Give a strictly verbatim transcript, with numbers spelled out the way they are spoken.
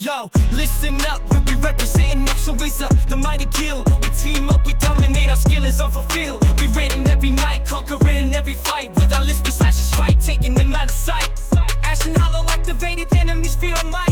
Yo, listen up, we'll be representing Neptune Wizard, the mighty guild. We team up, we dominate, our skill is unfulfilled. We raiding every night, conquering every fight. With our list, slash strike, taking them out of sight. Ashen hollow activated, enemies feel our might.